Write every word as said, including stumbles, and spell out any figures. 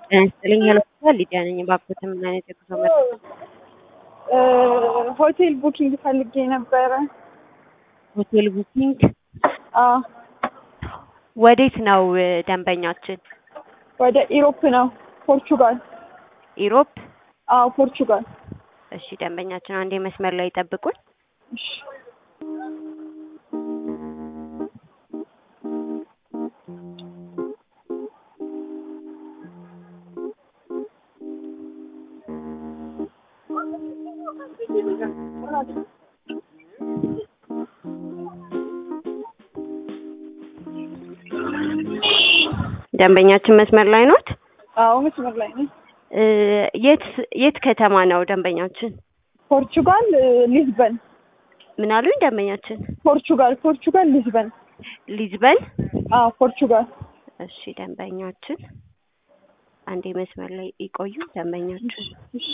ጤናይስጥልኝ ሄሎካል ሊዲያ ነኝ። ባክዎት ምን አይነት የጉዞ መረጃ? ሆቴል ቡኪንግ ፈልጌ ነበረ። ሆቴል ቡኪንግ? አዎ። ወዴት ነው ደንበኛችን? ወደ ኢሮፕ ነው፣ ፖርቹጋል። ኢሮፕ? አዎ ፖርቹጋል። እሺ ደንበኛችን አንዴ መስመር ላይ ይጠብቁን። እሺ። ደንበኛችን መስመር ላይ ኖት? አዎ መስመር ላይ ነኝ። የት የት ከተማ ነው ደንበኛችን? ፖርቹጋል ሊዝበን። ምን አሉኝ ደንበኛችን? ፖርቹጋል ፖርቹጋል ሊዝበን። ሊዝበን? አዎ ፖርቹጋል። እሺ ደንበኛችን አንዴ መስመር ላይ ይቆዩ ደንበኛችን። እሺ።